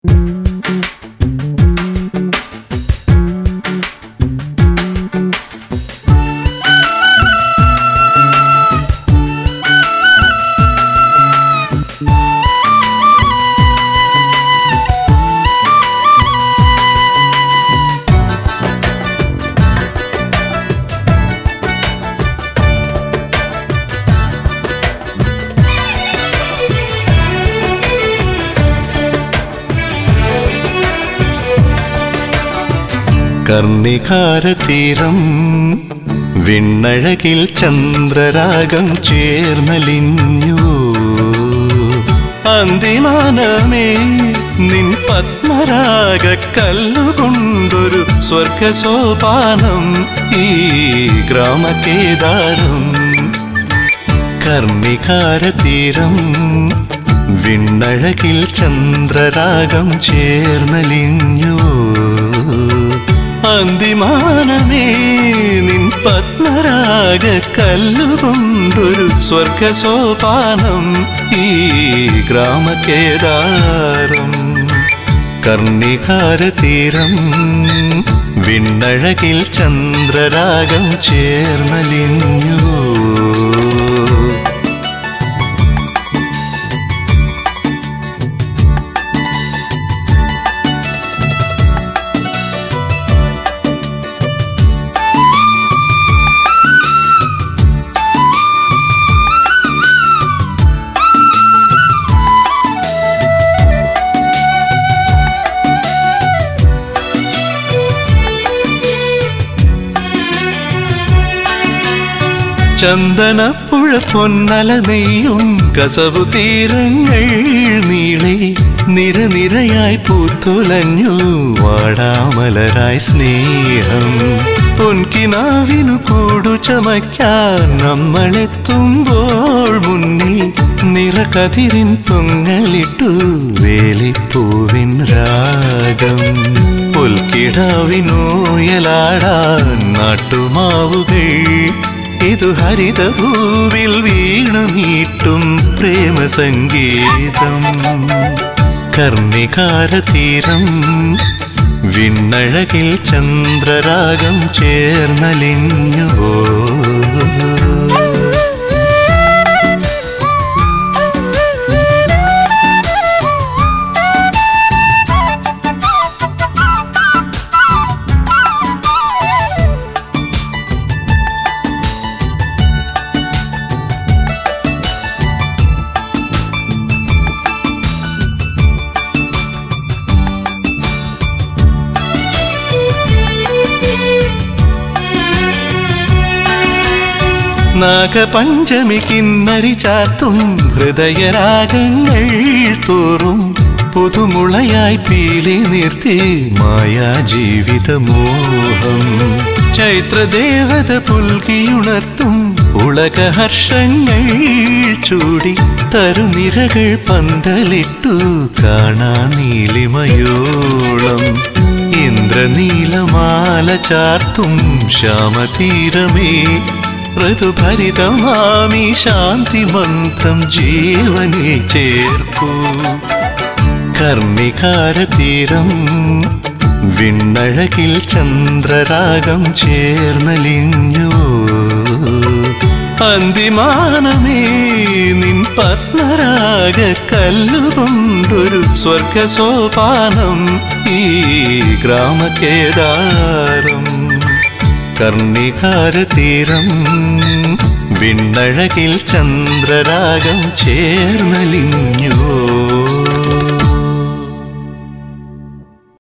കർണികാരതീരം വിണ്ണഴകിൽ ചന്ദ്രരാഗം ചേർന്നലിഞ്ഞു. അന്തിമാനമേ നിൻ പത്മരാഗ കല്ലുകൊണ്ടൊരു സ്വർഗസോപാനം ഈ ഗ്രാമകേദാരം. കർണികാരതീരം വിണ്ണഴകിൽ ചന്ദ്രരാഗം ചേർന്നലിഞ്ഞു. അന്തിമാനമേ നിൻ പത്മരാഗ കല്ലുകൊണ്ടൊരു സ്വർഗസോപാനം ഈ ഗ്രാമകേദാരം. കർണികാരതീരം വിണ്ണഴകിൽ ചന്ദ്രരാഗം ചേർന്നലിഞ്ഞു. ചന്ദനപ്പുഴ പൊന്നല നെയ്യും കസവു തീരങ്ങൾ നീളെ നിരനിരയായി പൂത്തുലഞ്ഞു. വാടാമലരായി സ്നേഹം പൊൻകിനാവിനു കൂടു ചമയ്ക്കാൻ നമ്മളെത്തുമ്പോൾ മുന്നിൽ നിറകതിരിൻ പൊങ്ങലിട്ടു വേലിപ്പൂവിൻ രാഗം. പുൽക്കിടാവിനോയലാടാൻ നാട്ടുമാവുകൾ ഇതു ഹരിതഭൂവിൽ വീണു നീട്ടും പ്രേമസംഗീതം. കർണികാരതീരം വിണ്ണഴകിൽ ചന്ദ്രരാഗം ചേർന്നലിഞ്ഞു. നാഗപഞ്ചമി കിന്നരി ചാർത്തും ഹൃദയരാഗങ്ങൾ തോറും പുതുമുളയായി പീലി നിർത്തി മായാ ജീവിതമോഹം. ചൈത്രദേവത പുൽകിയുണർത്തും ഉളകഹർഷങ്ങൾ ചൂടി തരുനിരകൾ പന്തലിട്ടു കാണാ നീലിമയോളം. ഇന്ദ്രനീലമാല ചാർത്തും ശ്യാമതീരമേ ഋതുഭരിതമാമി ശാന്തി മന്ത്രം ജീവനിൽ ചേർക്കൂ. കർണികാരതീരം വിണ്ണഴകിൽ ചന്ദ്രരാഗം ചേർന്നലിഞ്ഞു. അന്തിമാനമേ നിൻ പത്മരാഗ കല്ലുകൊണ്ടൊരു സ്വർഗസോപാനം ഈ ഗ്രാമകേദാരം. കർണികാരതീരം വിണ്ണഴകിൽ ചന്ദ്രരാഗം ചേർന്നലിഞ്ഞു.